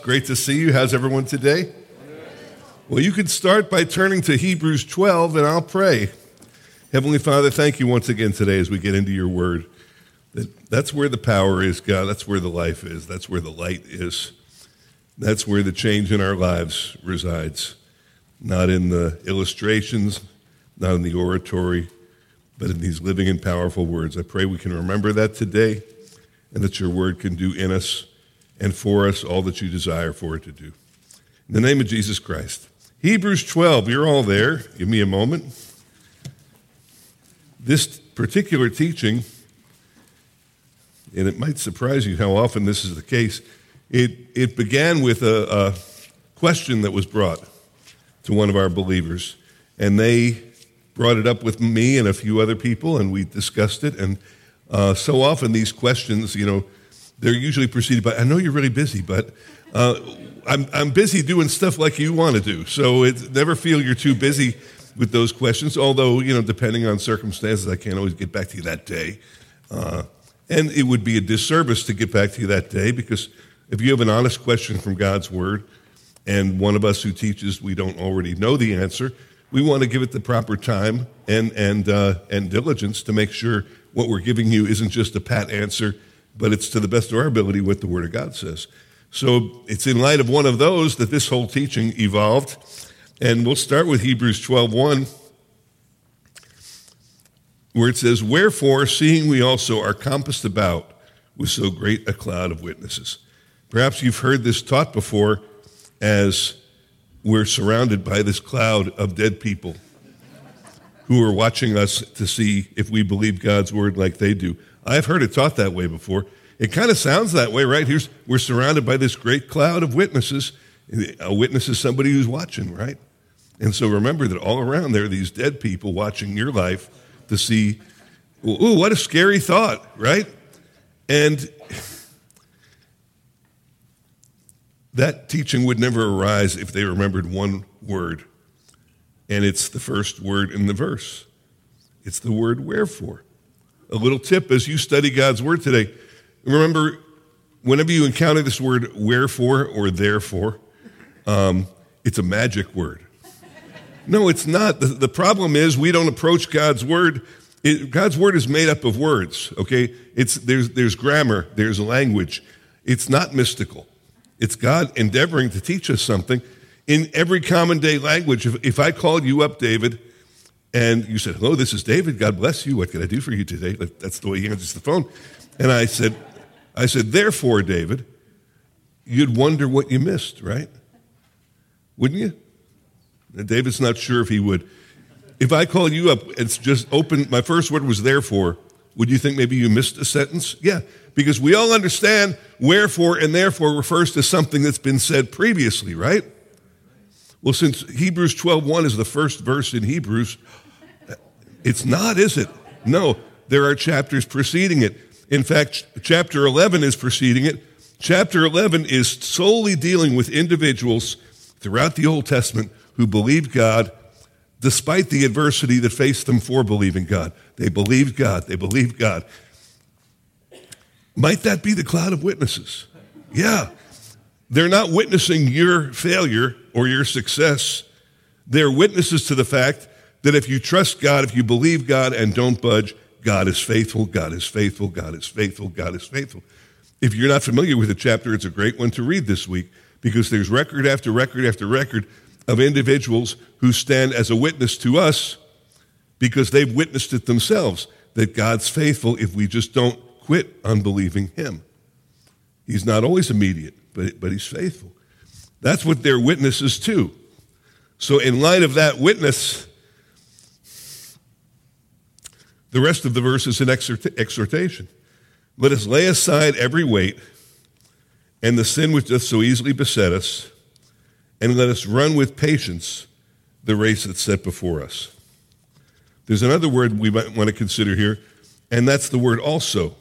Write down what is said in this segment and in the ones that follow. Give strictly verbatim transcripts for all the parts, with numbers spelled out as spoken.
Great to see you. How's everyone today? Well, you can start by turning to Hebrews twelve, and I'll pray. Heavenly Father, thank you once again today as we get into your word. That that's where the power is, God. That's where the life is. That's where the light is. That's where the change in our lives resides. Not in the illustrations, not in the oratory, but in these living and powerful words. I pray we can remember that today, and that your word can do in us and for us all that you desire for it to do. In the name of Jesus Christ. Hebrews twelve, you're all there. Give me a moment. This particular teaching, and it might surprise you how often this is the case, it, it began with a, a question that was brought to one of our believers, and they brought it up with me and a few other people, and we discussed it, and uh, so often these questions, you know, they're usually preceded by, I know you're really busy, but uh, I'm, I'm busy doing stuff like you want to do. So it, never feel you're too busy with those questions, although, you know, depending on circumstances, I can't always get back to you that day. Uh, and it would be a disservice to get back to you that day, because if you have an honest question from God's word, and one of us who teaches we don't already know the answer, we want to give it the proper time and, and, uh, and diligence to make sure what we're giving you isn't just a pat answer, but it's to the best of our ability what the Word of God says. So it's in light of one of those that this whole teaching evolved. And we'll start with Hebrews twelve one, where it says, "Wherefore, seeing we also are compassed about with so great a cloud of witnesses." Perhaps you've heard this taught before as we're surrounded by this cloud of dead people who are watching us to see if we believe God's word like they do. I've heard it taught that way before. It kind of sounds that way, right? Here's, we're surrounded by this great cloud of witnesses. A witness is somebody who's watching, right? And so remember that all around there are these dead people watching your life to see, ooh, what a scary thought, right? And that teaching would never arise if they remembered one word, and it's the first word in the verse. It's the word wherefore. A little tip as you study God's word today. Remember, whenever you encounter this word wherefore or therefore, um, it's a magic word. No, it's not. The, the problem is we don't approach God's word. It, God's word is made up of words, okay? It's there's there's grammar, there's language. It's not mystical. It's God endeavoring to teach us something in every common day language. If, if I called you up, David, and you said, "Hello, this is David. God bless you. What can I do for you today?" That's the way he answers the phone. And I said, I said, "Therefore, David," you'd wonder what you missed, right? Wouldn't you? And David's not sure if he would. If I call you up, it's just open. My first word was therefore. Would you think maybe you missed a sentence? Yeah, because we all understand wherefore and therefore refers to something that's been said previously, right? Well, since Hebrews twelve one is the first verse in Hebrews, it's not, is it? No, there are chapters preceding it. In fact, chapter eleven is preceding it. Chapter eleven is solely dealing with individuals throughout the Old Testament who believed God despite the adversity that faced them for believing God. They believed God. They believed God. Might that be the cloud of witnesses? Yeah. They're not witnessing your failure or your success. They're witnesses to the fact that if you trust God, if you believe God and don't budge, God is faithful, God is faithful, God is faithful, God is faithful. If you're not familiar with the chapter, it's a great one to read this week because there's record after record after record of individuals who stand as a witness to us because they've witnessed it themselves, that God's faithful if we just don't quit unbelieving him. He's not always immediate, but, but he's faithful. That's what they're witnesses to. So in light of that witness, the rest of the verse is an exhort- exhortation. Let us lay aside every weight and the sin which doth so easily beset us, and let us run with patience the race that's set before us. There's another word we might want to consider here, and that's the word also.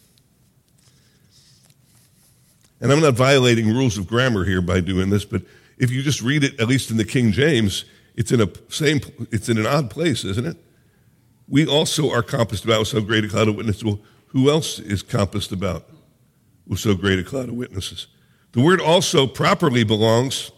And I'm not violating rules of grammar here by doing this, but if you just read it, at least in the King James, it's in a same, it's in an odd place, isn't it? We also are compassed about with so great a cloud of witnesses. Well, who else is compassed about with so great a cloud of witnesses? The word also properly belongs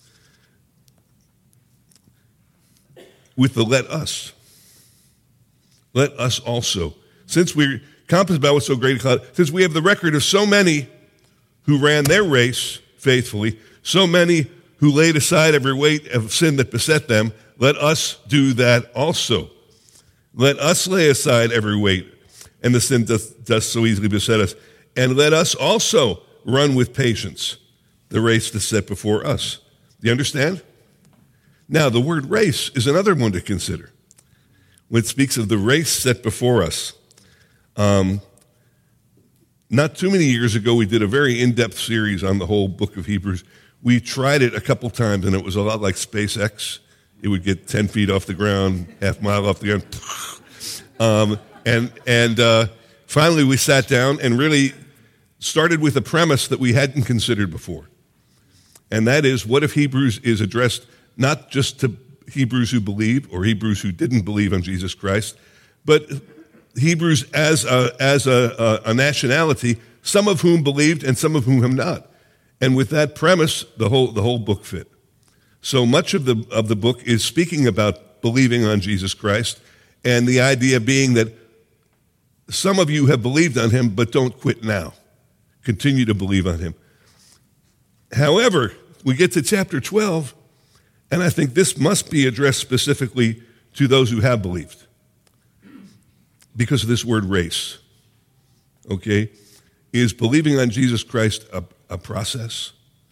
with the let us. Let us also. Since we're compassed about what's so great a cloud, since we have the record of so many who ran their race faithfully, so many who laid aside every weight of sin that beset them, let us do that also. Let us lay aside every weight and the sin doth, doth so easily beset us, and let us also run with patience the race that's set before us. Do you understand? Now, the word race is another one to consider. When it speaks of the race set before us, um, not too many years ago, we did a very in-depth series on the whole book of Hebrews. We tried it a couple times, and it was a lot like SpaceX. It would get ten feet off the ground, half mile off the ground. Um, and and uh, finally, we sat down and really started with a premise that we hadn't considered before. And that is, what if Hebrews is addressed not just to Hebrews who believe or Hebrews who didn't believe on Jesus Christ, but Hebrews as a, as a, a, a nationality, some of whom believed and some of whom have not. And with that premise, the whole the whole book fit. So much of the of the book is speaking about believing on Jesus Christ, and the idea being that some of you have believed on him, but don't quit now. Continue to believe on him. However, we get to chapter twelve, and I think this must be addressed specifically to those who have believed because of this word race. Okay? Is believing on Jesus Christ a, a process?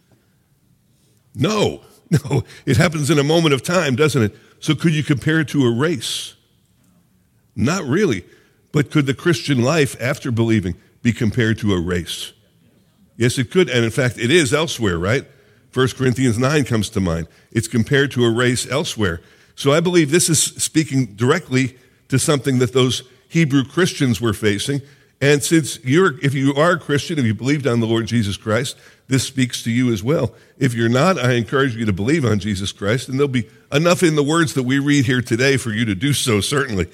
No. No. It happens in a moment of time, doesn't it? So could you compare it to a race? Not really. But could the Christian life after believing be compared to a race? Yes, it could. And in fact, it is elsewhere, right? First Corinthians nine comes to mind. It's compared to a race elsewhere. So I believe this is speaking directly to something that those Hebrew Christians were facing. And since you're, if you are a Christian, if you believed on the Lord Jesus Christ, this speaks to you as well. If you're not, I encourage you to believe on Jesus Christ, and there'll be enough in the words that we read here today for you to do so, certainly.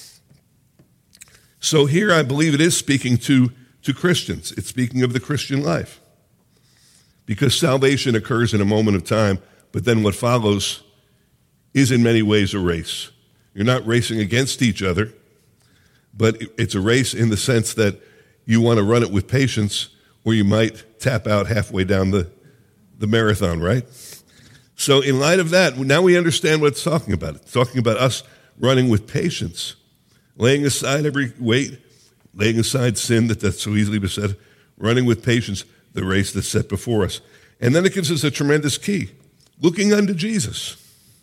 So here I believe it is speaking to, to Christians. It's speaking of the Christian life. Because salvation occurs in a moment of time, but then what follows is in many ways a race. You're not racing against each other, but it's a race in the sense that you want to run it with patience, or you might tap out halfway down the, the marathon, right? So in light of that, now we understand what it's talking about. It's talking about us running with patience, laying aside every weight, laying aside sin that doth so easily beset, running with patience the race that's set before us. And then it gives us a tremendous key, looking unto Jesus.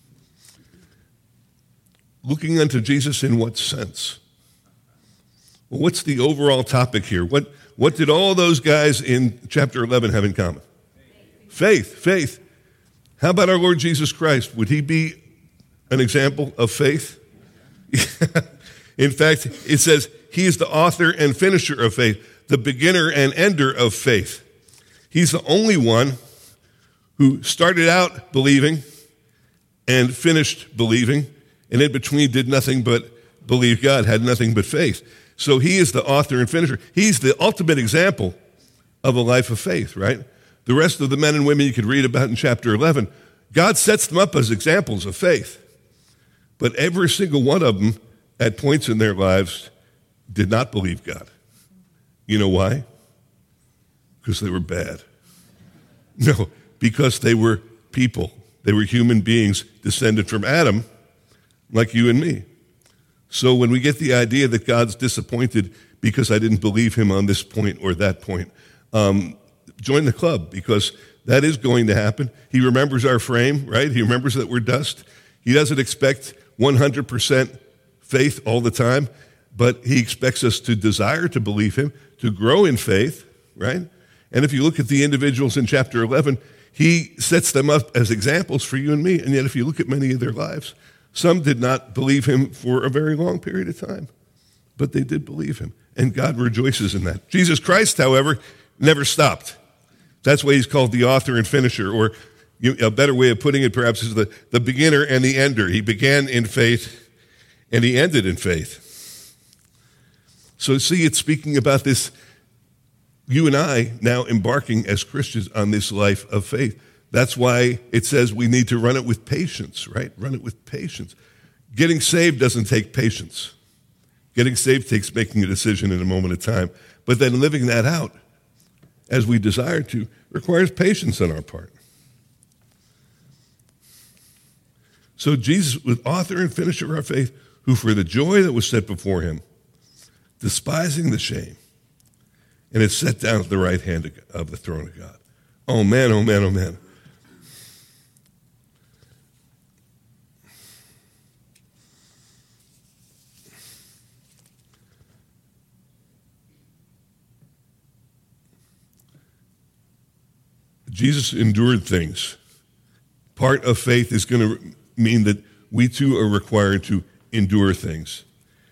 Looking unto Jesus in what sense? Well, what's the overall topic here? What, what did all those guys in chapter eleven have in common? Faith, faith. How about our Lord Jesus Christ? Would he be an example of faith? In fact, it says he is the author and finisher of faith, the beginner and ender of faith. He's the only one who started out believing and finished believing, and in between did nothing but believe God, had nothing but faith. So he is the author and finisher. He's the ultimate example of a life of faith, right? The rest of the men and women you could read about in chapter eleven, God sets them up as examples of faith. But every single one of them, at points in their lives, did not believe God. You know why? Because they were bad. No, because they were people. They were human beings descended from Adam, like you and me. So when we get the idea that God's disappointed because I didn't believe him on this point or that point, um, join the club, because that is going to happen. He remembers our frame, right? He remembers that we're dust. He doesn't expect one hundred percent faith all the time, but he expects us to desire to believe him, to grow in faith, right? And if you look at the individuals in chapter eleven, he sets them up as examples for you and me. And yet if you look at many of their lives, some did not believe him for a very long period of time, but they did believe him, and God rejoices in that. Jesus Christ, however, never stopped. That's why he's called the author and finisher, or a better way of putting it perhaps is the, the beginner and the ender. He began in faith, and he ended in faith. So see, it's speaking about this, you and I now embarking as Christians on this life of faith. That's why it says we need to run it with patience, right? Run it with patience. Getting saved doesn't take patience. Getting saved takes making a decision in a moment of time. But then living that out as we desire to requires patience on our part. So Jesus was author and finisher of our faith, who for the joy that was set before him, despising the shame, and is set down at the right hand of the throne of God. Oh man, oh man, oh man. Jesus endured things. Part of faith is going to mean that we too are required to endure things.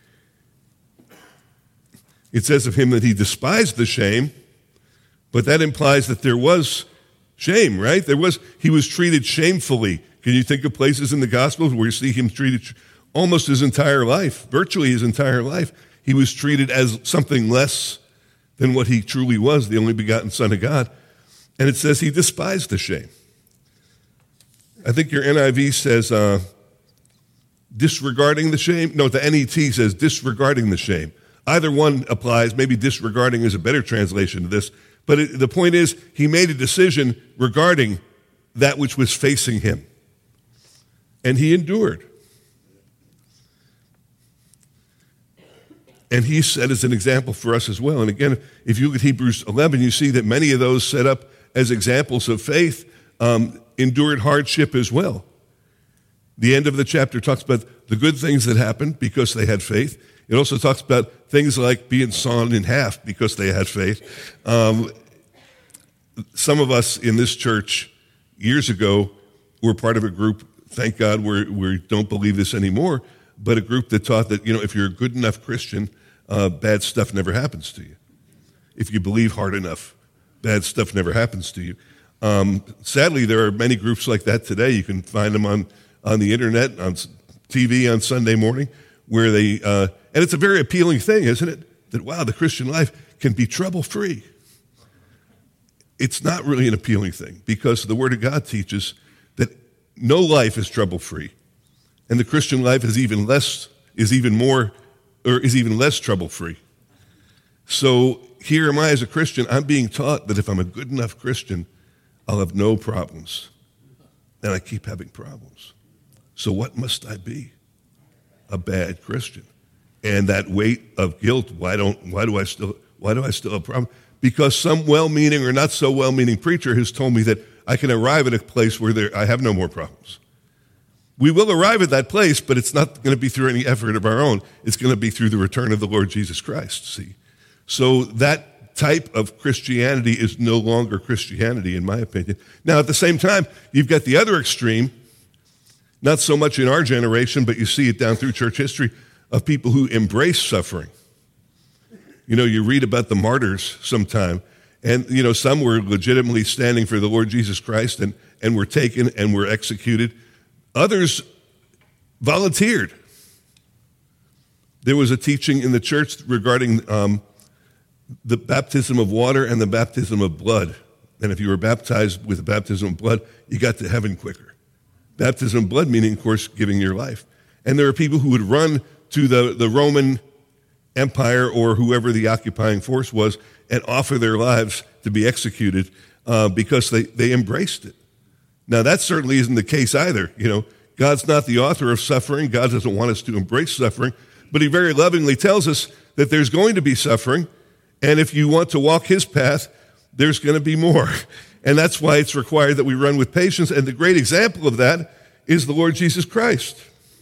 It says of him that he despised the shame, but that implies that there was shame, right? There was, he was treated shamefully. Can you think of places in the Gospels where you see him treated almost his entire life, virtually his entire life? He was treated as something less than what he truly was, the only begotten Son of God. And it says he despised the shame. I think your N I V says uh, disregarding the shame. No, the N E T says disregarding the shame. Either one applies. Maybe disregarding is a better translation of this. But it, the point is, he made a decision regarding that which was facing him. And he endured. And he set as an example for us as well. And again, if you look at Hebrews eleven, you see that many of those set up as examples of faith um, endured hardship as well. The end of the chapter talks about the good things that happened because they had faith. It also talks about things like being sawn in half because they had faith. Um, some of us in this church years ago were part of a group, thank God we're, we don't believe this anymore, but a group that taught that, you know, if you're a good enough Christian, uh, bad stuff never happens to you. If you believe hard enough, bad stuff never happens to you. Um, sadly, there are many groups like that today. You can find them on, on the internet, on T V on Sunday morning, where they, uh, and it's a very appealing thing, isn't it? That, wow, the Christian life can be trouble-free. It's not really an appealing thing because the Word of God teaches that no life is trouble-free. And the Christian life is even less, is even more, or is even less trouble-free. So here am I as a Christian, I'm being taught that if I'm a good enough Christian, I'll have no problems. And I keep having problems. So what must I be? A bad Christian. And that weight of guilt, why don't why do I still why do I still have a problem? Because some well-meaning or not so well-meaning preacher has told me that I can arrive at a place where there, I have no more problems. We will arrive at that place, but it's not going to be through any effort of our own. It's going to be through the return of the Lord Jesus Christ, see? So that type of Christianity is no longer Christianity, in my opinion. Now, at the same time, you've got the other extreme, not so much in our generation, but you see it down through church history, of people who embrace suffering. You know, you read about the martyrs sometime, and, you know, some were legitimately standing for the Lord Jesus Christ and, and were taken and were executed. Others volunteered. There was a teaching in the church regarding um, the baptism of water and the baptism of blood. And if you were baptized with the baptism of blood, you got to heaven quicker. Baptism of blood meaning, of course, giving your life. And there are people who would run to the, the Roman Empire or whoever the occupying force was and offer their lives to be executed uh, because they, they embraced it. Now, that certainly isn't the case either. You know, God's not the author of suffering. God doesn't want us to embrace suffering, but he very lovingly tells us that there's going to be suffering, and if you want to walk his path, there's going to be more. And that's why it's required that we run with patience, and the great example of that is the Lord Jesus Christ.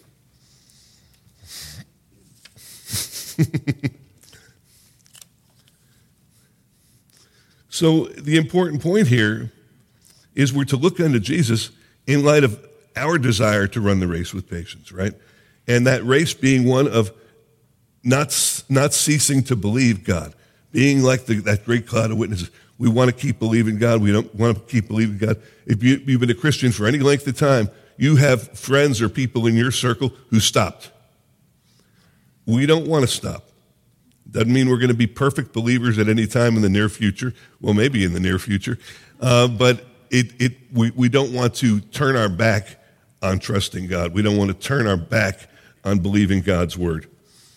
So the important point here is we're to look unto Jesus in light of our desire to run the race with patience, right? And that race being one of not, not ceasing to believe God, being like the, that great cloud of witnesses. We want to keep believing God. We don't want to keep believing God. If you, you've been a Christian for any length of time, you have friends or people in your circle who stopped. We don't want to stop. Doesn't mean we're going to be perfect believers at any time in the near future. Well, maybe in the near future. Uh, but it, it, we, we don't want to turn our back on trusting God. We don't want to turn our back on believing God's word.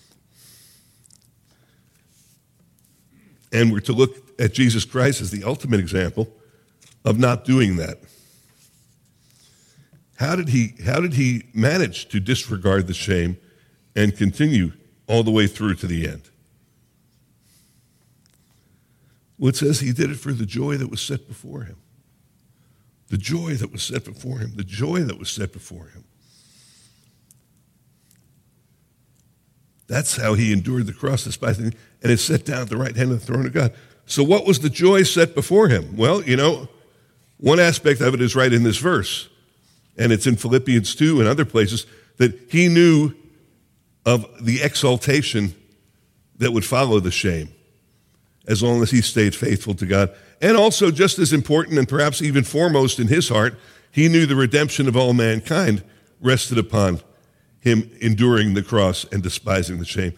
And we're to look at Jesus Christ as the ultimate example of not doing that. How did he, how did he manage to disregard the shame and continue all the way through to the end? Well, it says he did it for the joy that was set before him. The joy that was set before him. The joy that was set before him. That's how he endured the cross, despising, and is set down at the right hand of the throne of God. So what was the joy set before him? Well, you know, one aspect of it is right in this verse, and it's in Philippians two and other places, that he knew of the exaltation that would follow the shame as long as he stayed faithful to God. And also, just as important and perhaps even foremost in his heart, he knew the redemption of all mankind rested upon him enduring the cross and despising the shame.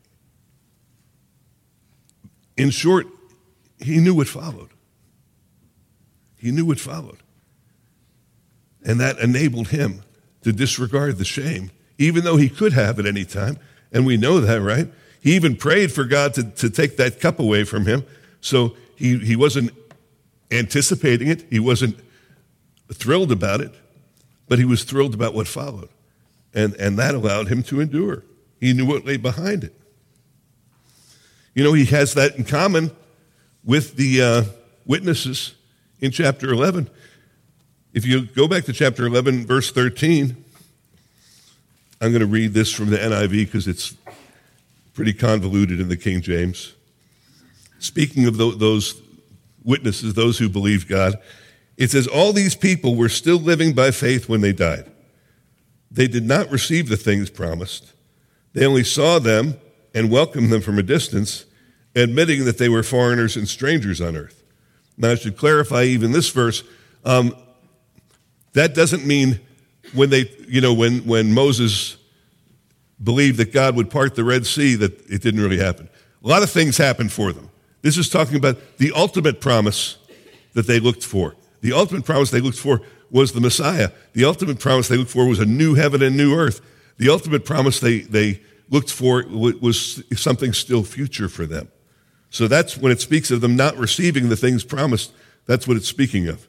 In short, he knew what followed. He knew what followed. And that enabled him to disregard the shame, even though he could have at any time. And we know that, right? He even prayed for God to, to take that cup away from him. So he, he wasn't anticipating it. He wasn't thrilled about it, but he was thrilled about what followed. And, and that allowed him to endure. He knew what lay behind it. You know, he has that in common with the uh, witnesses in chapter eleven. If you go back to chapter eleven, verse thirteen, I'm going to read this from the N I V because it's pretty convoluted in the King James. Speaking of th- those witnesses, those who believed God, it says, all these people were still living by faith when they died. They did not receive the things promised. They only saw them and welcomed them from a distance, admitting that they were foreigners and strangers on earth. Now, I should clarify even this verse. Um, that doesn't mean when they, you know, when, when Moses believed that God would part the Red Sea, that it didn't really happen. A lot of things happened for them. This is talking about the ultimate promise that they looked for. The ultimate promise they looked for was the Messiah. The ultimate promise they looked for was a new heaven and new earth. The ultimate promise they, they looked for was something still future for them. So that's when it speaks of them not receiving the things promised, that's what it's speaking of.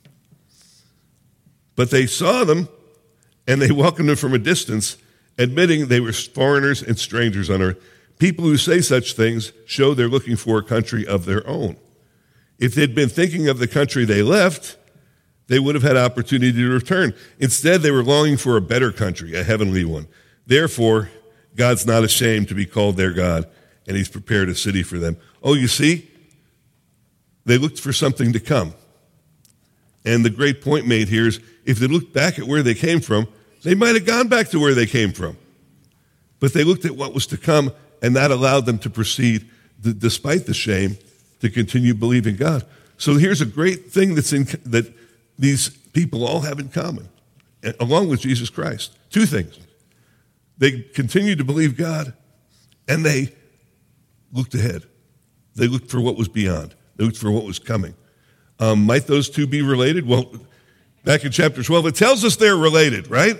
But they saw them, and they welcomed them from a distance, admitting they were foreigners and strangers on earth. People who say such things show they're looking for a country of their own. If they'd been thinking of the country they left, they would have had opportunity to return. Instead, they were longing for a better country, a heavenly one. Therefore, God's not ashamed to be called their God, and he's prepared a city for them. Oh, you see, they looked for something to come. And the great point made here is if they looked back at where they came from, they might have gone back to where they came from. But they looked at what was to come, and that allowed them to proceed, despite the shame, to continue believing God. So here's a great thing that's in, that these people all have in common, along with Jesus Christ. Two things. They continued to believe God, and they looked ahead. They looked for what was beyond. They looked for what was coming. Um, might those two be related? Well, back in chapter twelve, it tells us they're related, right?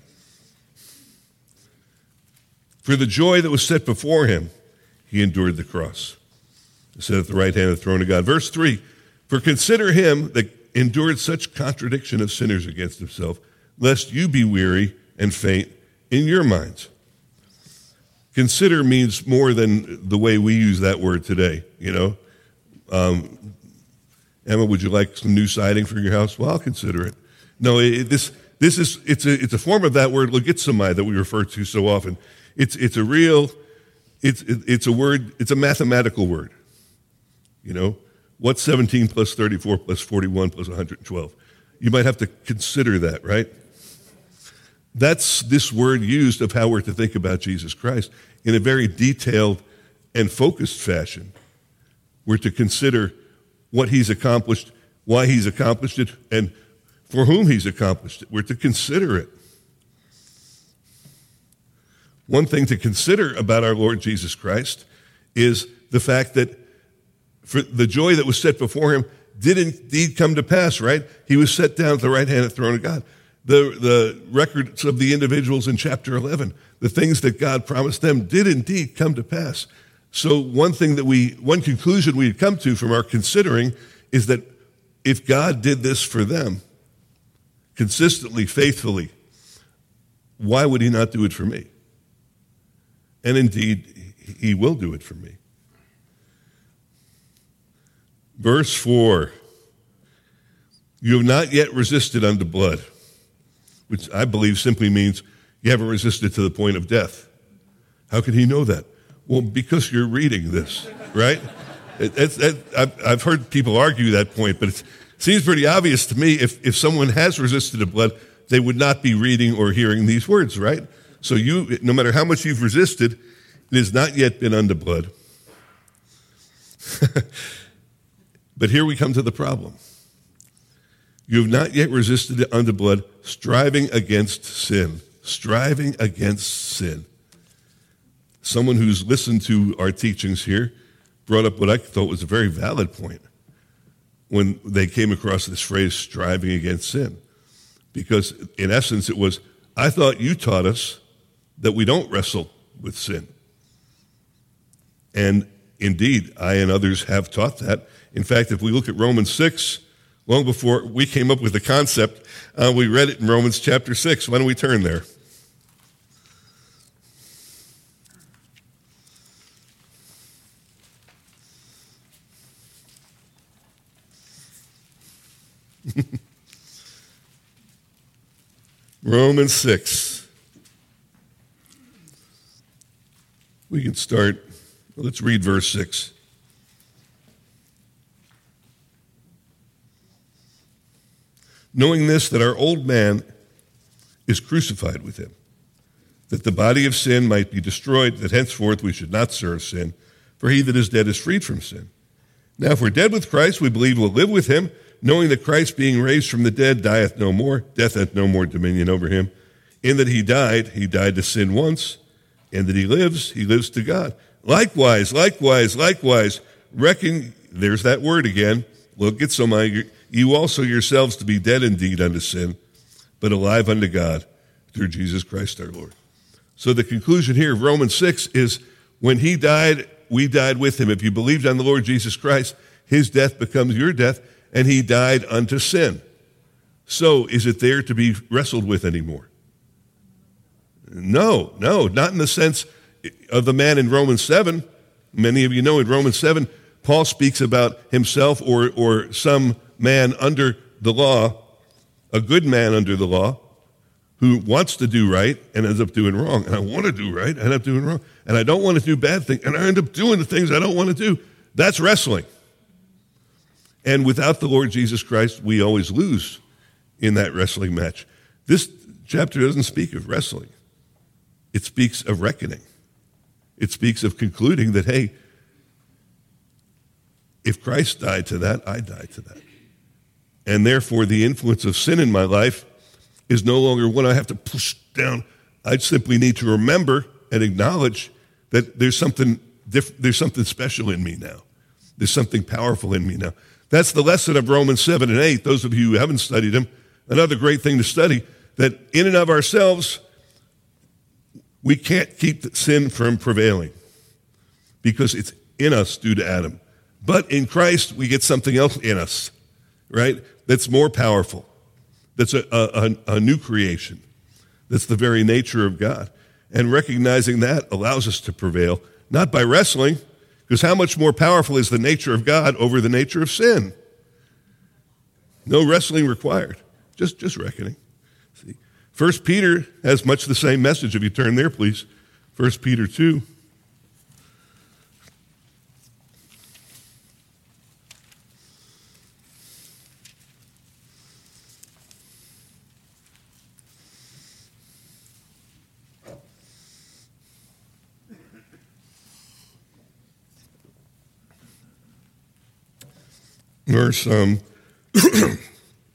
For the joy that was set before him, he endured the cross. He sat at the right hand of the throne of God. Verse three, for consider him that endured such contradiction of sinners against himself, lest you be weary and faint in your minds. Consider means more than the way we use that word today, you know. Um, Emma, would you like some new siding for your house? Well, I'll consider it. No, it, this this is it's a it's a form of that word logizomai that we refer to so often. It's it's a real it's it, it's a word. It's a mathematical word. You know, what's seventeen plus thirty-four plus forty-one plus one hundred twelve? You might have to consider that, right? That's this word used of how we're to think about Jesus Christ in a very detailed and focused fashion. We're to consider what he's accomplished, why he's accomplished it, and for whom he's accomplished it. We're to consider it. One thing to consider about our Lord Jesus Christ is the fact that for the joy that was set before him did indeed come to pass, right? He was set down at the right hand of the throne of God. The, the records of the individuals in chapter eleven, the things that God promised them did indeed come to pass. So one thing that we, one conclusion we had come to from our considering is that if God did this for them consistently, faithfully, why would he not do it for me? And indeed, he will do it for me. Verse four, you have not yet resisted unto blood, which I believe simply means you haven't resisted to the point of death. How can he know that? Well, because you're reading this, right? It, it, it, I've, I've heard people argue that point, but it seems pretty obvious to me if, if someone has resisted to blood, they would not be reading or hearing these words, right? So you, no matter how much you've resisted, it has not yet been unto blood. But here we come to the problem. You have not yet resisted unto blood, striving against sin. Striving against sin. Someone who's listened to our teachings here brought up what I thought was a very valid point when they came across this phrase, striving against sin. Because in essence it was, I thought you taught us that we don't wrestle with sin. And indeed, I and others have taught that. In fact, if we look at Romans six, long before we came up with the concept, uh, we read it in Romans chapter six. Why don't we turn there? Romans six. We can start. Let's read verse six. Knowing this, that our old man is crucified with him, that the body of sin might be destroyed, that henceforth we should not serve sin, for he that is dead is freed from sin. Now if we're dead with Christ, we believe we'll live with him, knowing that Christ being raised from the dead dieth no more, death hath no more dominion over him. In that he died, he died to sin once, and that he lives, he lives to God. Likewise, likewise, likewise, reckon, there's that word again, look at somebody, you also yourselves to be dead indeed unto sin, but alive unto God through Jesus Christ our Lord. So the conclusion here of Romans six is when he died, we died with him. If you believed on the Lord Jesus Christ, his death becomes your death, and he died unto sin. So is it there to be wrestled with anymore? No, no, not in the sense of the man in Romans seven. Many of you know in Romans seven, Paul speaks about himself or, or some man under the law, a good man under the law, who wants to do right and ends up doing wrong. And I want to do right, I end up doing wrong. And I don't want to do bad things, and I end up doing the things I don't want to do. That's wrestling. And without the Lord Jesus Christ, we always lose in that wrestling match. This chapter doesn't speak of wrestling. It speaks of reckoning. It speaks of concluding that, hey, if Christ died to that, I died to that. And therefore, the influence of sin in my life is no longer one I have to push down. I simply need to remember and acknowledge that there's something diff- there's something special in me now. There's something powerful in me now. That's the lesson of Romans seven and eight. Those of you who haven't studied them, another great thing to study, that in and of ourselves, we can't keep sin from prevailing because it's in us due to Adam. But in Christ, we get something else in us, right? That's more powerful. That's a, a, a new creation. That's the very nature of God. And recognizing that allows us to prevail, not by wrestling, because how much more powerful is the nature of God over the nature of sin? No wrestling required, just, just reckoning. See, First Peter has much the same message. If you turn there, please. First Peter two. Verse, um,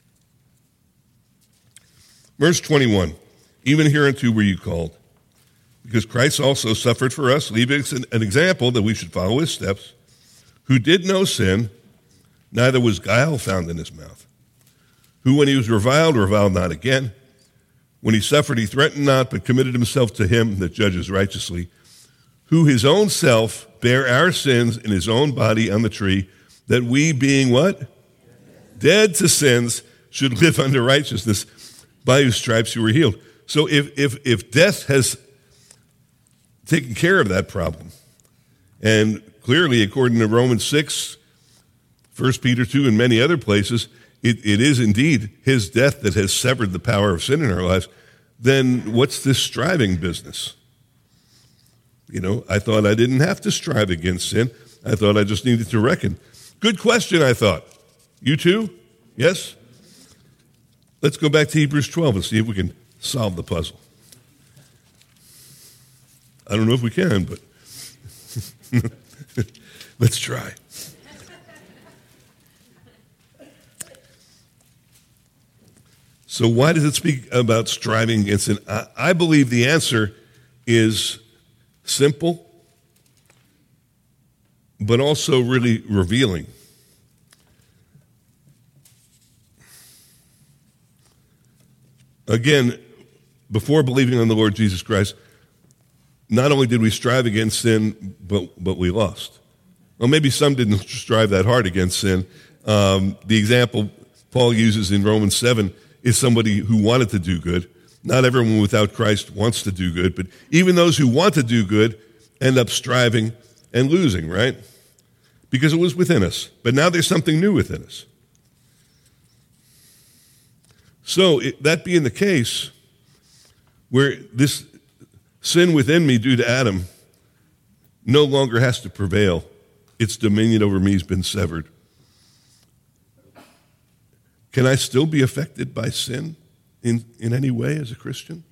verse twenty-one, even hereunto were you called, because Christ also suffered for us, leaving us an, an example that we should follow his steps, who did no sin, neither was guile found in his mouth, who when he was reviled, reviled not again. When he suffered, he threatened not, but committed himself to him that judges righteously, who his own self bare our sins in his own body on the tree, that we being what? Dead to sins should live unto righteousness, by whose stripes you were healed. So if if if death has taken care of that problem, and clearly according to Romans six, First Peter two, and many other places, it, it is indeed his death that has severed the power of sin in our lives, then what's this striving business? You know, I thought I didn't have to strive against sin. I thought I just needed to reckon. Good question, I thought. You too? Yes? Let's go back to Hebrews twelve and see if we can solve the puzzle. I don't know if we can, but let's try. So why does it speak about striving against sin? I, I believe the answer is simple, but also really revealing. Again, before believing on the Lord Jesus Christ, not only did we strive against sin, but, but we lost. Well, maybe some didn't strive that hard against sin. Um, the example Paul uses in Romans seven is somebody who wanted to do good. Not everyone without Christ wants to do good, but even those who want to do good end up striving and losing, right? Because it was within us. But now there's something new within us. So it, that being the case, where this sin within me due to Adam no longer has to prevail, its dominion over me has been severed. Can I still be affected by sin in, in any way as a Christian?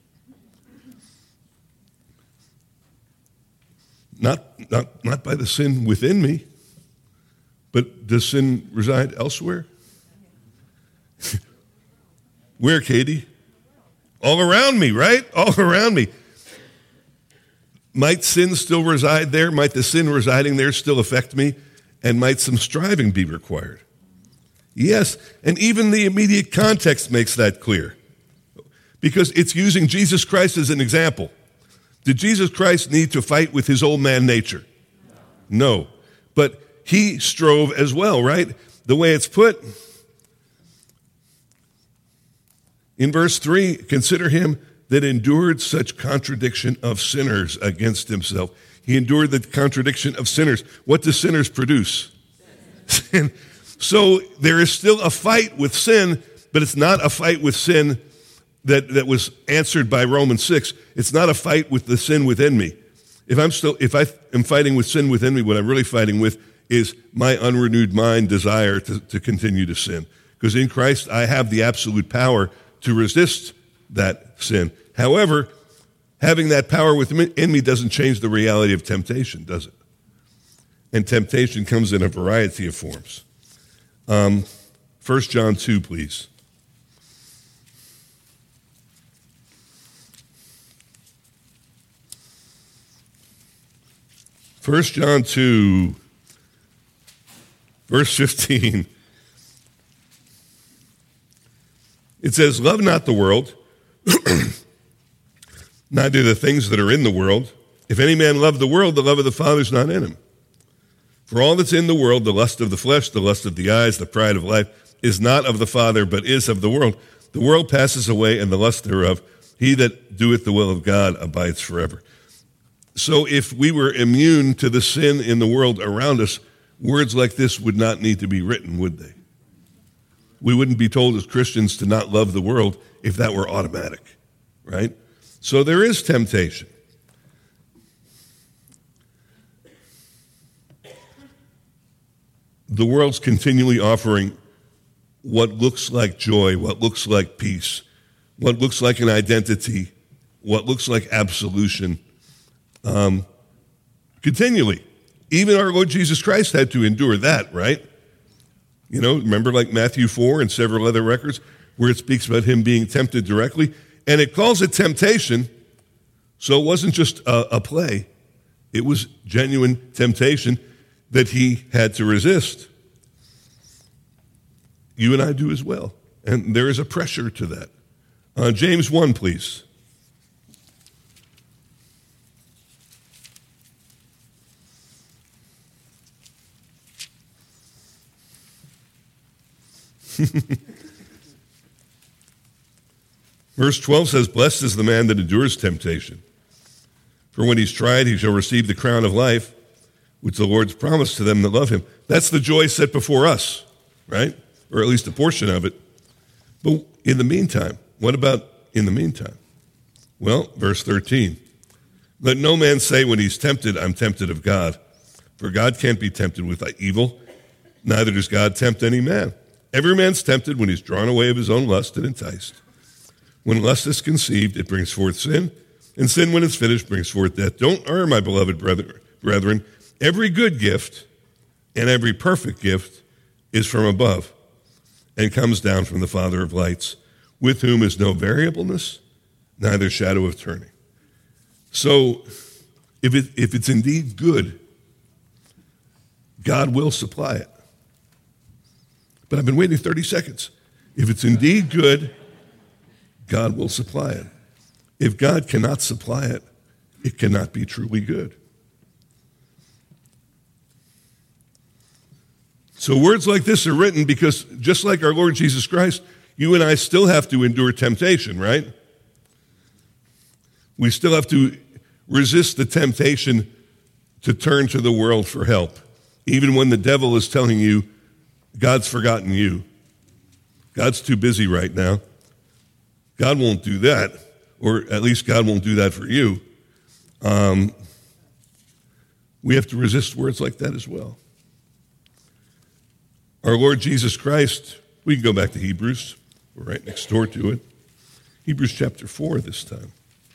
Not, not, not by the sin within me, but does sin reside elsewhere? Where, Katie? All around me, right? All around me. Might sin still reside there? Might the sin residing there still affect me? And might some striving be required? Yes, and even the immediate context makes that clear, because it's using Jesus Christ as an example. Did Jesus Christ need to fight with his old man nature? No, but he strove as well, right? The way it's put in verse three, consider him that endured such contradiction of sinners against himself. He endured the contradiction of sinners. What do sinners produce? Sin. So there is still a fight with sin, but it's not a fight with sin that, that was answered by Romans six. It's not a fight with the sin within me. If I'm still, if I am fighting with sin within me, what I'm really fighting with is my unrenewed mind desire to, to continue to sin. Because in Christ, I have the absolute power to resist that sin. However, having that power within me doesn't change the reality of temptation, does it? And temptation comes in a variety of forms. Um, First John two, please. First John two, verse fifteen. It says, love not the world, neither the things that are in the world. If any man love the world, the love of the Father is not in him. For all that's in the world, the lust of the flesh, the lust of the eyes, the pride of life, is not of the Father, but is of the world. The world passes away, and the lust thereof. He that doeth the will of God abides forever. So if we were immune to the sin in the world around us, words like this would not need to be written, would they? We wouldn't be told as Christians to not love the world if that were automatic, right? So there is temptation. The world's continually offering what looks like joy, what looks like peace, what looks like an identity, what looks like absolution, um, continually. Even our Lord Jesus Christ had to endure that, right? You know, remember like Matthew four and several other records where it speaks about him being tempted directly, and it calls it temptation, So it wasn't just a, a play. It was genuine temptation that he had to resist. You and I do as well. And there is a pressure to that. Uh, James one, please. Verse twelve says, "Blessed is the man that endures temptation. For when he's tried, he shall receive the crown of life, which the Lord's promised to them that love him." That's the joy set before us, right? Or at least a portion of it. But in the meantime, what about in the meantime? Well, verse thirteen, "Let no man say when he's tempted, I'm tempted of God. For God can't be tempted with evil, neither does God tempt any man. Every man's tempted when he's drawn away of his own lust and enticed. When lust is conceived, it brings forth sin, and sin, when it's finished, brings forth death. Don't err, my beloved brethren. Every good gift and every perfect gift is from above and comes down from the Father of lights, with whom is no variableness, neither shadow of turning." So if it, if it's indeed good, God will supply it. But I've been waiting thirty seconds. If it's indeed good, God will supply it. If God cannot supply it, it cannot be truly good. So words like this are written because just like our Lord Jesus Christ, you and I still have to endure temptation, right? We still have to resist the temptation to turn to the world for help, even when the devil is telling you, God's forgotten you. God's too busy right now. God won't do that, or at least God won't do that for you. Um, we have to resist words like that as well. Our Lord Jesus Christ, we can go back to Hebrews. We're right next door to it. Hebrews chapter four this time.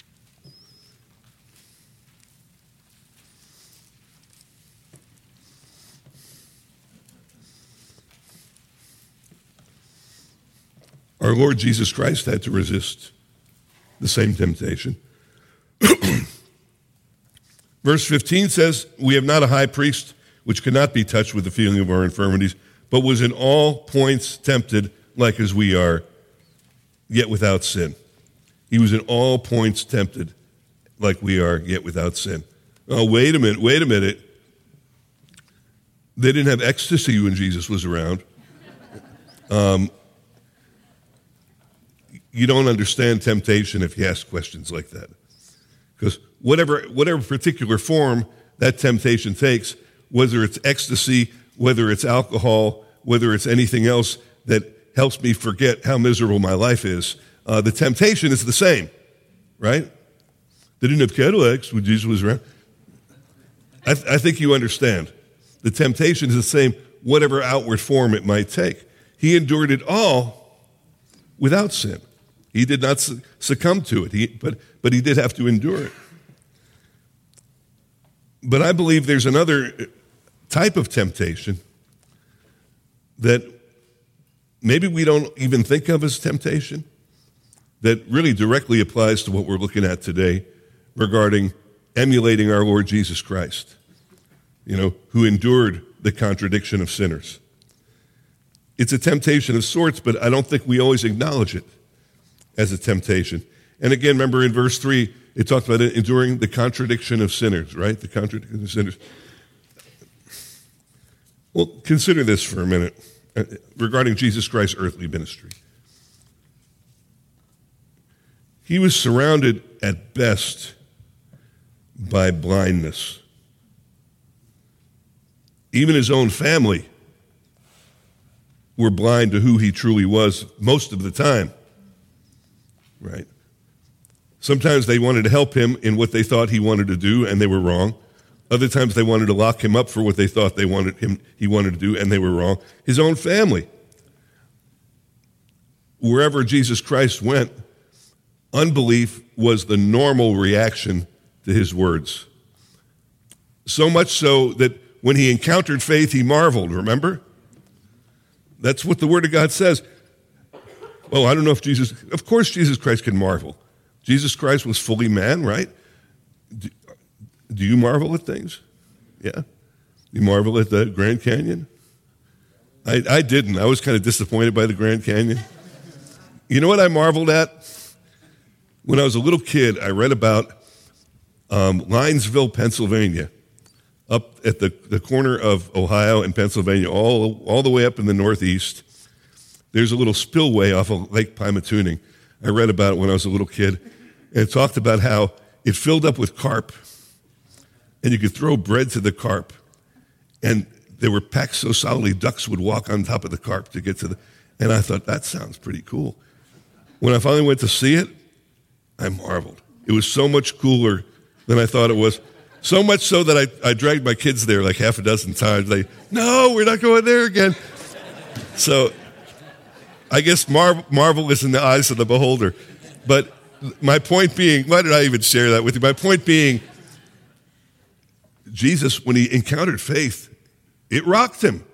Our Lord Jesus Christ had to resist the same temptation. Verse fifteen says, "We have not a high priest which cannot be touched with the feeling of our infirmities, but was in all points tempted like as we are, yet without sin." He was in all points tempted like we are, yet without sin. Oh, wait a minute, wait a minute. They didn't have ecstasy when Jesus was around. Um, you don't understand temptation if you ask questions like that. Because whatever, whatever particular form that temptation takes, whether it's ecstasy, whether it's alcohol, whether it's anything else that helps me forget how miserable my life is, uh, the temptation is the same, right? They didn't have Cadillacs when Jesus was around. I, th- I think you understand. The temptation is the same, whatever outward form it might take. He endured it all without sin. He did not su- succumb to it, he, but, but he did have to endure it. But I believe there's another type of temptation that maybe we don't even think of as temptation, that really directly applies to what we're looking at today regarding emulating our Lord Jesus Christ, you know, who endured the contradiction of sinners. It's a temptation of sorts, but I don't think we always acknowledge it as a temptation. And again, remember in verse three, it talks about it enduring the contradiction of sinners, right? The contradiction of sinners. Well, consider this for a minute uh, regarding Jesus Christ's earthly ministry. He was surrounded at best by blindness. Even his own family were blind to who he truly was most of the time, right? Sometimes they wanted to help him in what they thought he wanted to do, and they were wrong. Other times they wanted to lock him up for what they thought they wanted him he wanted to do, and they were wrong. His own family. Wherever Jesus Christ went, unbelief was the normal reaction to his words. So much so that when he encountered faith, he marveled, remember? That's what the Word of God says. Well, I don't know if Jesus, of course Jesus Christ can marvel. Jesus Christ was fully man, right? Do, do you marvel at things? Yeah? You marvel at the Grand Canyon? I, I didn't. I was kind of disappointed by the Grand Canyon. You know what I marveled at? When I was a little kid, I read about um, Linesville, Pennsylvania, up at the, the corner of Ohio and Pennsylvania, all, all the way up in the northeast. There's a little spillway off of Lake Pymatuning. I read about it when I was a little kid, and it talked about how it filled up with carp, and you could throw bread to the carp, and they were packed so solidly, ducks would walk on top of the carp to get to the, and I thought, that sounds pretty cool. When I finally went to see it, I marveled. It was so much cooler than I thought it was. So much so that I, I dragged my kids there like half a dozen times. They, no, we're not going there again. So I guess mar- marvel is in the eyes of the beholder. But my point being, why did I even share that with you? My point being, Jesus, when he encountered faith, it rocked him.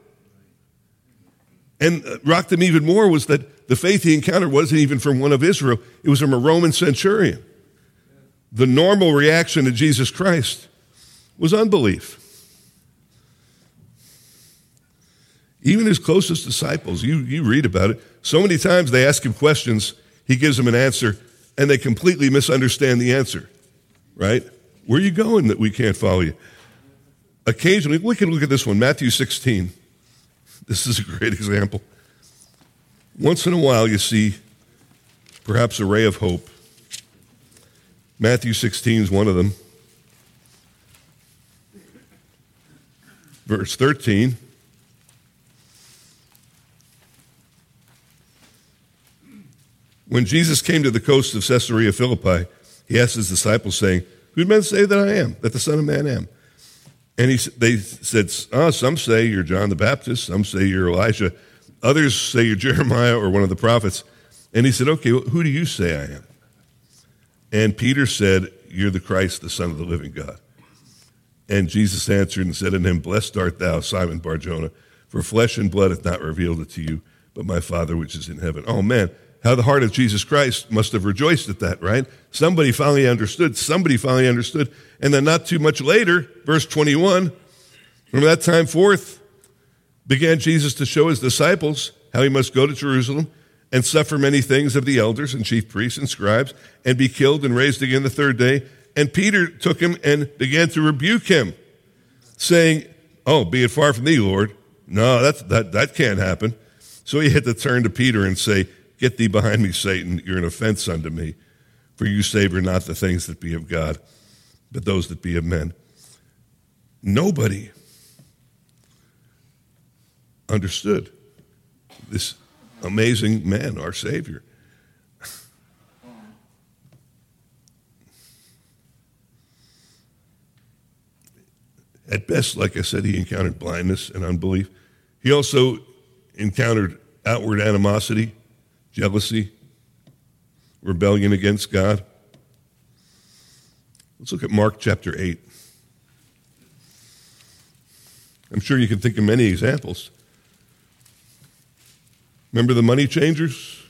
And rocked him even more was that the faith he encountered wasn't even from one of Israel. It was from a Roman centurion. The normal reaction to Jesus Christ was unbelief. Even his closest disciples, you, you read about it, so many times they ask him questions, he gives them an answer, and they completely misunderstand the answer, right? Where are you going that we can't follow you? Occasionally, we can look at this one, Matthew sixteen. This is a great example. Once in a while, you see perhaps a ray of hope. Matthew sixteen is one of them. Verse thirteen. When Jesus came to the coast of Caesarea Philippi, he asked his disciples, saying, "Who do men say that I am, that the Son of Man am?" And he, they said, oh, some say you're John the Baptist, some say you're Elijah, others say you're Jeremiah or one of the prophets. And he said, okay, well, who do you say I am? And Peter said, you're the Christ, the Son of the living God. And Jesus answered and said unto him, blessed art thou, Simon Bar-Jonah, for flesh and blood hath not revealed it to you, but my Father which is in heaven. Oh, man, how the heart of Jesus Christ must have rejoiced at that, right? Somebody finally understood. Somebody finally understood. And then not too much later, verse twenty-one, from that time forth began Jesus to show his disciples how he must go to Jerusalem and suffer many things of the elders and chief priests and scribes and be killed and raised again the third day. And Peter took him and began to rebuke him, saying, oh, be it far from thee, Lord. No, that's, that, that can't happen. So he had to turn to Peter and say, get thee behind me, Satan. You're an offense unto me. For you savor not the things that be of God, but those that be of men. Nobody understood this amazing man, our Savior. At best, like I said, he encountered blindness and unbelief. He also encountered outward animosity, jealousy, rebellion against God. Let's look at Mark chapter eight. I'm sure you can think of many examples. Remember the money changers?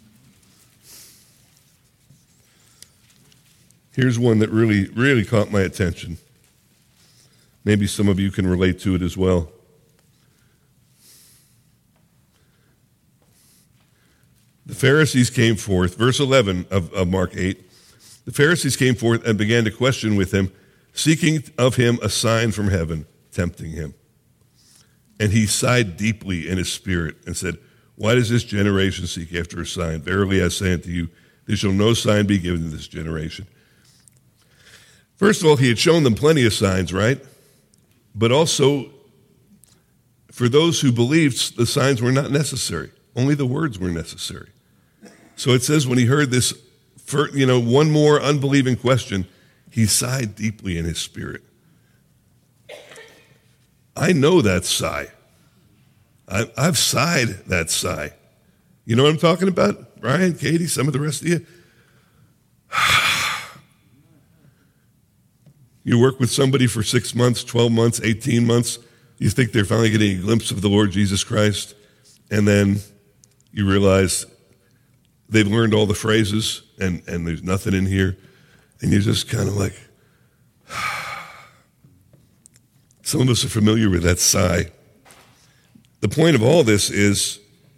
Here's one that really, really caught my attention. Maybe some of you can relate to it as well. The Pharisees came forth, verse eleven of, of Mark eight. The Pharisees came forth and began to question with him, seeking of him a sign from heaven, tempting him. And he sighed deeply in his spirit and said, why does this generation seek after a sign? Verily I say unto you, there shall no sign be given to this generation. First of all, he had shown them plenty of signs, right? But also, for those who believed, the signs were not necessary. Only the words were necessary. So it says when he heard this, for, you know, one more unbelieving question, he sighed deeply in his spirit. I know that sigh. I, I've sighed that sigh. You know what I'm talking about? Brian, Katie, some of the rest of you. You work with somebody for six months, twelve months, eighteen months. You think they're finally getting a glimpse of the Lord Jesus Christ. And then you realize they've learned all the phrases and, and there's nothing in here. And you're just kind of like, Some of us are familiar with that sigh. The point of all this is,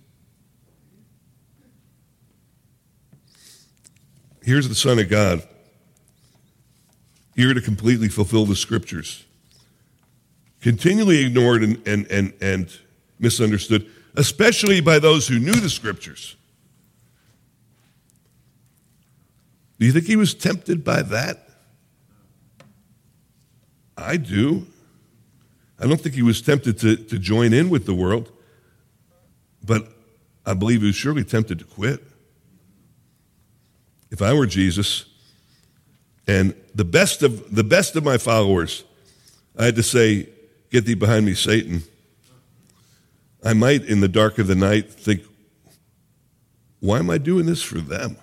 here's the Son of God, here to completely fulfill the Scriptures, continually ignored and, and, and, and misunderstood, especially by those who knew the Scriptures. Do you think he was tempted by that? I do. I don't think he was tempted to, to join in with the world, but I believe he was surely tempted to quit. If I were Jesus and the best of the best of my followers, I had to say, "Get thee behind me, Satan," I might, in the dark of the night, think, why am I doing this for them?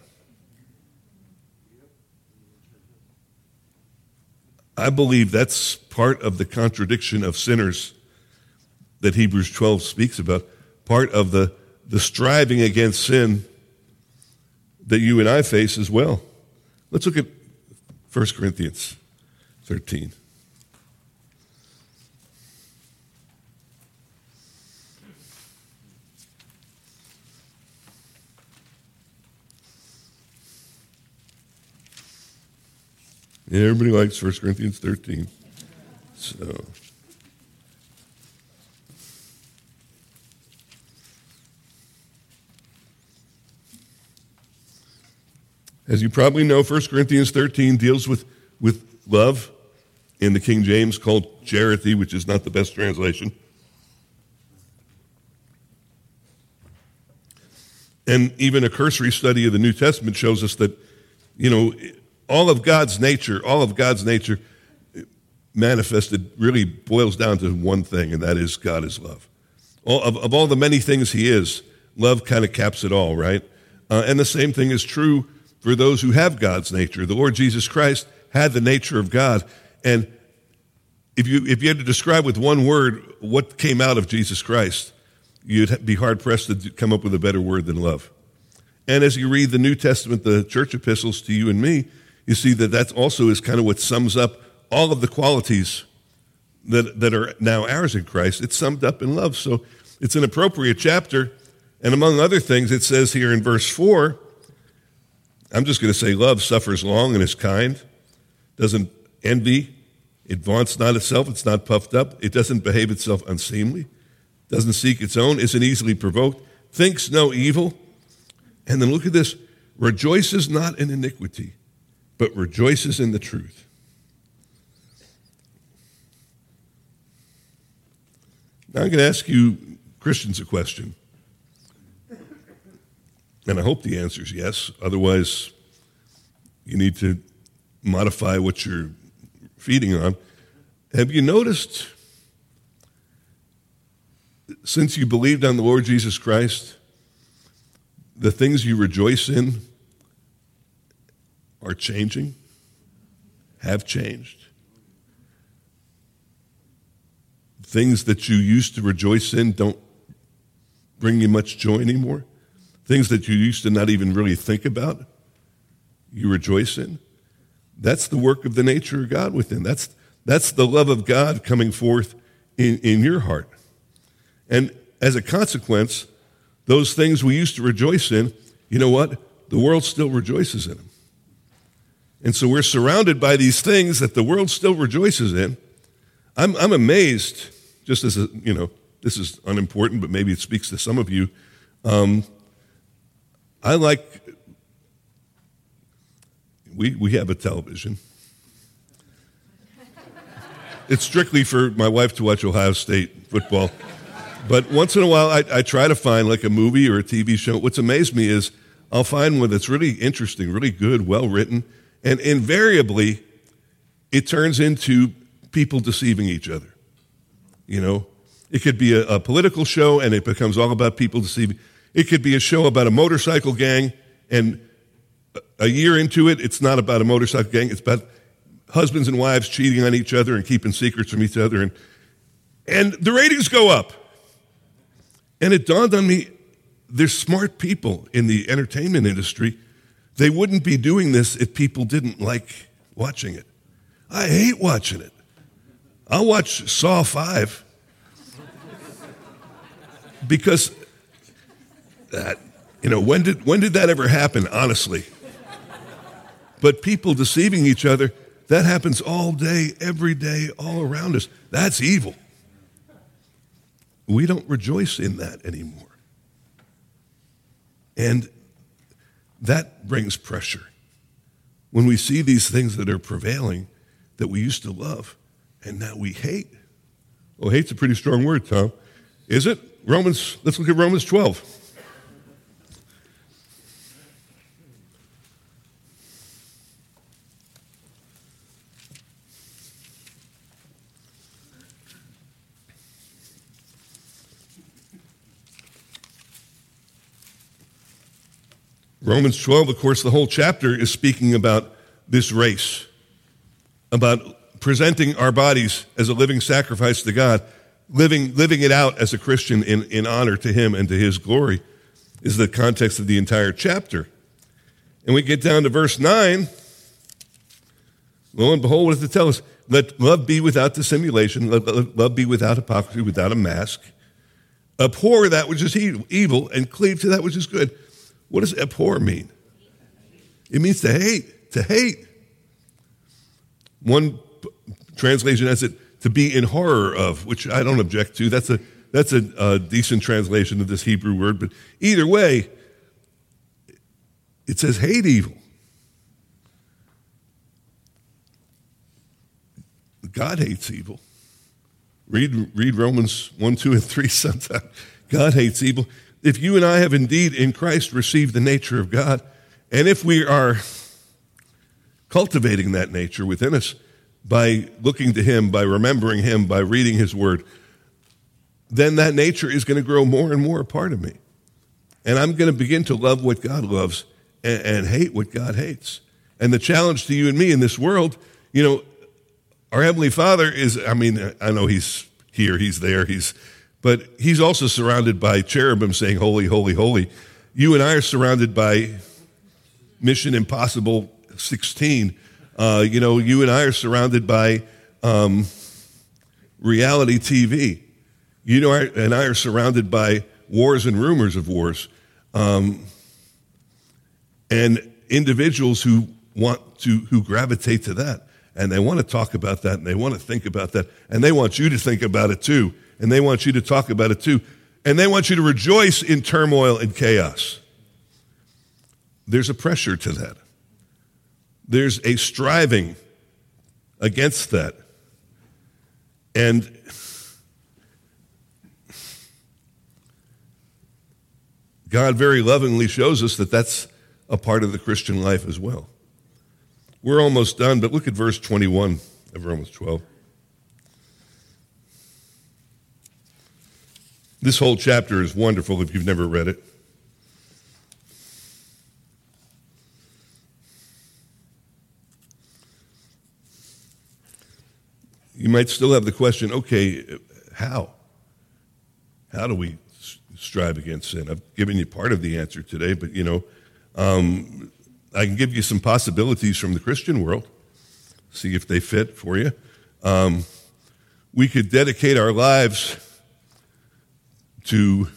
I believe that's part of the contradiction of sinners that Hebrews twelve speaks about, part of the, the striving against sin that you and I face as well. Let's look at First Corinthians thirteen. Yeah, everybody likes First Corinthians thirteen. So, as you probably know, First Corinthians thirteen deals with, with love, in the King James called charity, which is not the best translation. And even a cursory study of the New Testament shows us that, you know, all of God's nature, all of God's nature manifested really boils down to one thing, and that is God is love. All, of, of all the many things he is, love kind of caps it all, right? Uh, and the same thing is true for those who have God's nature. The Lord Jesus Christ had the nature of God. And if you if you had to describe with one word what came out of Jesus Christ, you'd be hard-pressed to come up with a better word than love. And as you read the New Testament, the church epistles to you and me, you see that that also is kind of what sums up all of the qualities that, that are now ours in Christ. It's summed up in love. So it's an appropriate chapter. And among other things, it says here in verse four, I'm just going to say love suffers long and is kind, doesn't envy, it vaunts not itself, it's not puffed up, it doesn't behave itself unseemly, doesn't seek its own, isn't easily provoked, thinks no evil. And then look at this, rejoices not in iniquity, but rejoices in the truth. Now I'm going to ask you Christians a question. And I hope the answer is yes. Otherwise, you need to modify what you're feeding on. Have you noticed, since you believed on the Lord Jesus Christ, the things you rejoice in are changing, have changed? Things that you used to rejoice in don't bring you much joy anymore. Things that you used to not even really think about, you rejoice in. That's the work of the nature of God within. That's, that's the love of God coming forth in, in your heart. And as a consequence, those things we used to rejoice in, you know what? The world still rejoices in them. And so we're surrounded by these things that the world still rejoices in. I'm, I'm amazed, just as a, you know, this is unimportant, but maybe it speaks to some of you. Um, I like, we, we have a television. It's strictly for my wife to watch Ohio State football. But once in a while, I, I try to find like a movie or a T V show. What's amazed me is I'll find one that's really interesting, really good, well-written, and invariably it turns into people deceiving each other. You know, it could be a, a political show and it becomes all about people deceiving. It could be a show about a motorcycle gang, and a year into it, it's not about a motorcycle gang. It's about husbands and wives cheating on each other and keeping secrets from each other. And, and the ratings go up. And it dawned on me, there's smart people in the entertainment industry. They wouldn't be doing this if people didn't like watching it. I hate watching it. I'll watch Saw five because that, you know, when did when did that ever happen, honestly? But people deceiving each other, that happens all day, every day, all around us. That's evil. We don't rejoice in that anymore. And that brings pressure. When we see these things that are prevailing that we used to love and now we hate. Well, hate's a pretty strong word, Tom. Is it? Romans, let's look at Romans twelve. Romans twelve, of course, the whole chapter is speaking about this race, about presenting our bodies as a living sacrifice to God, living, living it out as a Christian in, in honor to Him and to His glory is the context of the entire chapter. And we get down to verse nine. Lo and behold, what does it tell us? Let love be without dissimulation, let love be without hypocrisy, without a mask. Abhor that which is evil and cleave to that which is good. What does abhor mean? It means to hate, to hate. One translation has it to be in horror of, which I don't object to. That's a that's a, a decent translation of this Hebrew word. But either way, it says hate evil. God hates evil. Read, read Romans one, two, and three sometime. God hates evil. If you and I have indeed in Christ received the nature of God, and if we are cultivating that nature within us by looking to Him, by remembering Him, by reading His Word, then that nature is going to grow more and more a part of me. And I'm going to begin to love what God loves and, and hate what God hates. And the challenge to you and me in this world, you know, our Heavenly Father is, I mean, I know He's here, He's there, He's... But He's also surrounded by cherubim saying, holy, holy, holy. You and I are surrounded by Mission Impossible sixteen. Uh, you know, you and I are surrounded by um, reality T V. You know, and I are surrounded by wars and rumors of wars. Um, and individuals who want to, who gravitate to that. And they want to talk about that, and they want to think about that. And they want you to think about it too. And they want you to talk about it too. And they want you to rejoice in turmoil and chaos. There's a pressure to that. There's a striving against that. And God very lovingly shows us that that's a part of the Christian life as well. We're almost done, but look at verse twenty-one of Romans twelve. This whole chapter is wonderful if you've never read it. You might still have the question, okay, how? How do we strive against sin? I've given you part of the answer today, but, you know, um, I can give you some possibilities from the Christian world, see if they fit for you. Um, we could dedicate our lives to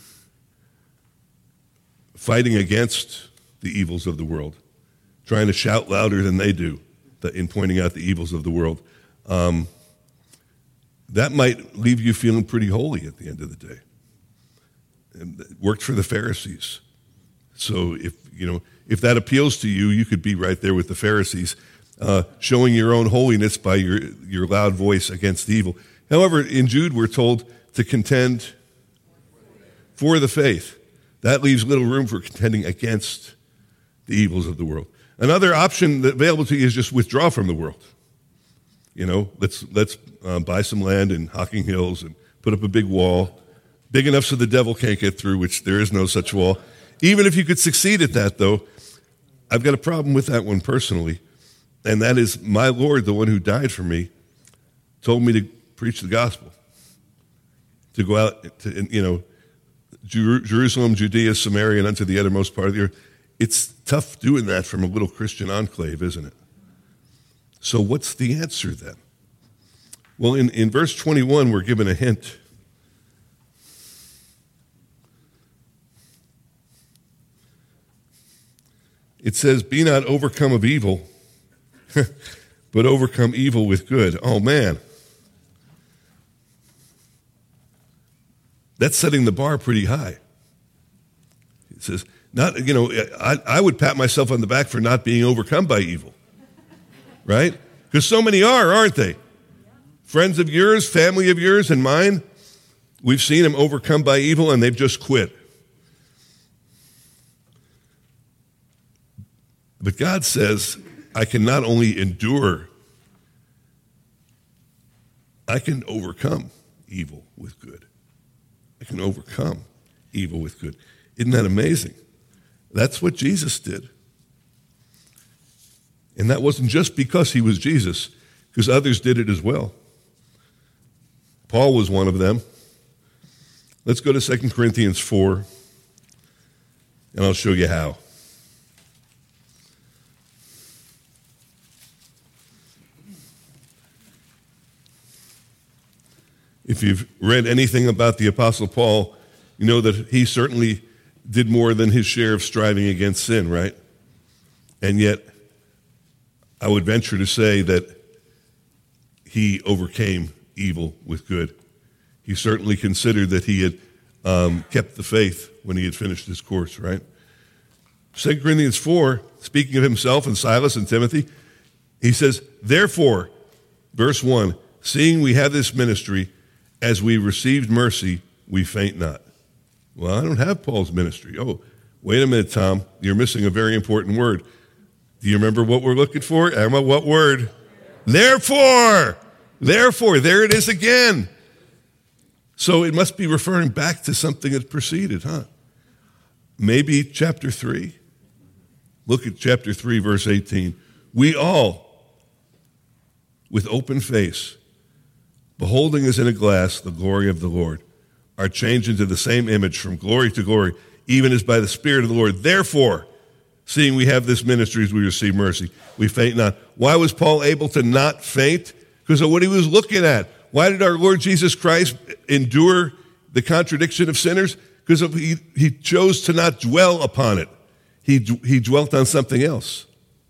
fighting against the evils of the world, trying to shout louder than they do in pointing out the evils of the world. Um, that might leave you feeling pretty holy at the end of the day. And it worked for the Pharisees. So if you know if that appeals to you, you could be right there with the Pharisees, uh, showing your own holiness by your, your loud voice against evil. However, in Jude, we're told to contend for the faith. That leaves little room for contending against the evils of the world. Another option that available to you is just withdraw from the world. You know, let's let's uh, buy some land in Hocking Hills and put up a big wall, big enough so the devil can't get through, which there is no such wall. Even if you could succeed at that, though, I've got a problem with that one personally, and that is my Lord, the one who died for me, told me to preach the gospel, to go out to, you know, Jerusalem, Judea, Samaria, and unto the uttermost part of the earth. It's tough doing that from a little Christian enclave, isn't it? So what's the answer then? Well, in, in verse twenty-one, we're given a hint. It says, be not overcome of evil, but overcome evil with good. Oh, man. That's setting the bar pretty high. It says, not, you know, I, I would pat myself on the back for not being overcome by evil, right? Because so many are, aren't they? Friends of yours, family of yours, and mine, we've seen them overcome by evil and they've just quit. But God says, I can not only endure, I can overcome evil with good. I can overcome evil with good. Isn't that amazing? That's what Jesus did. And that wasn't just because he was Jesus, because others did it as well. Paul was one of them. Let's go to Second Corinthians four, and I'll show you how. If you've read anything about the Apostle Paul, you know that he certainly did more than his share of striving against sin, right? And yet, I would venture to say that he overcame evil with good. He certainly considered that he had um, kept the faith when he had finished his course, right? Second Corinthians four, speaking of himself and Silas and Timothy, he says, therefore, verse one, seeing we have this ministry, as we received mercy, we faint not. Well, I don't have Paul's ministry. Oh, wait a minute, Tom. You're missing a very important word. Do you remember what we're looking for? Emma, what word? Therefore. Therefore. There it is again. So it must be referring back to something that preceded, huh? Maybe chapter three. Look at chapter three, verse eighteen. We all, with open face, beholding as in a glass the glory of the Lord, are changed into the same image from glory to glory, even as by the Spirit of the Lord. Therefore, seeing we have this ministry as we receive mercy, we faint not. Why was Paul able to not faint? Because of what he was looking at. Why did our Lord Jesus Christ endure the contradiction of sinners? Because of he, he chose to not dwell upon it. He, he dwelt on something else.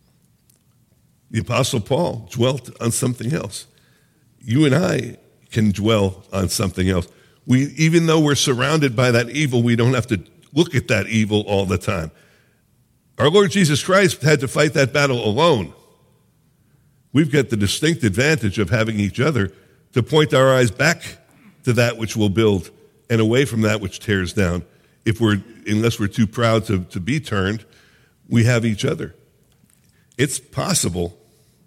The Apostle Paul dwelt on something else. You and I can dwell on something else. We, even though we're surrounded by that evil, we don't have to look at that evil all the time. Our Lord Jesus Christ had to fight that battle alone. We've got the distinct advantage of having each other to point our eyes back to that which will build and away from that which tears down. If we're, unless we're too proud to, to be turned, we have each other. It's possible.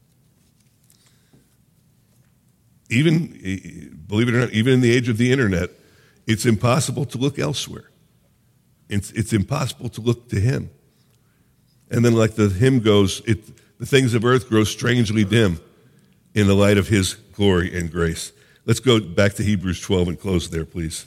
Even, believe it or not, even in the age of the internet, it's impossible to look elsewhere. It's, it's impossible to look to him. And then like the hymn goes, it, the things of earth grow strangely dim in the light of his glory and grace. Let's go back to Hebrews twelve and close there, please.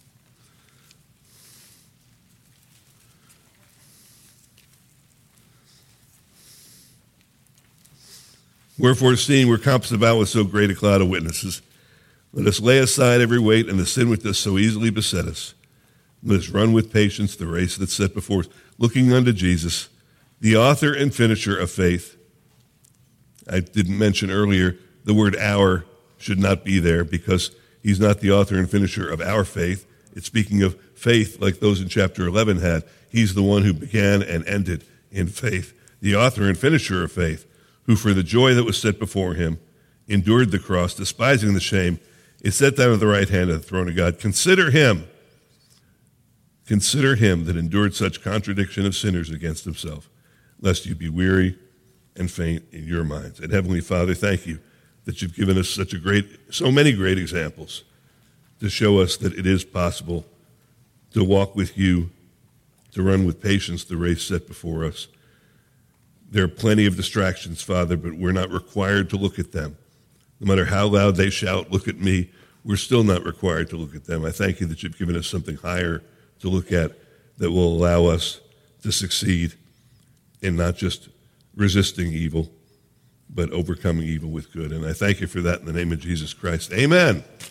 Wherefore, seeing we're compassed about with so great a cloud of witnesses, let us lay aside every weight and the sin which does so easily beset us. Let us run with patience the race that's set before us, looking unto Jesus, the author and finisher of faith. I didn't mention earlier, the word our should not be there because he's not the author and finisher of our faith. It's speaking of faith like those in chapter eleven had. He's the one who began and ended in faith, the author and finisher of faith, who for the joy that was set before him endured the cross, despising the shame, is set down at the right hand of the throne of God. Consider him, consider him that endured such contradiction of sinners against himself, lest you be weary and faint in your minds. And Heavenly Father, thank you that you've given us such a great, so many great examples to show us that it is possible to walk with you, to run with patience the race set before us. There are plenty of distractions, Father, but we're not required to look at them. No matter how loud they shout, look at me, we're still not required to look at them. I thank you that you've given us something higher to look at that will allow us to succeed in not just resisting evil but overcoming evil with good. And I thank you for that in the name of Jesus Christ. Amen.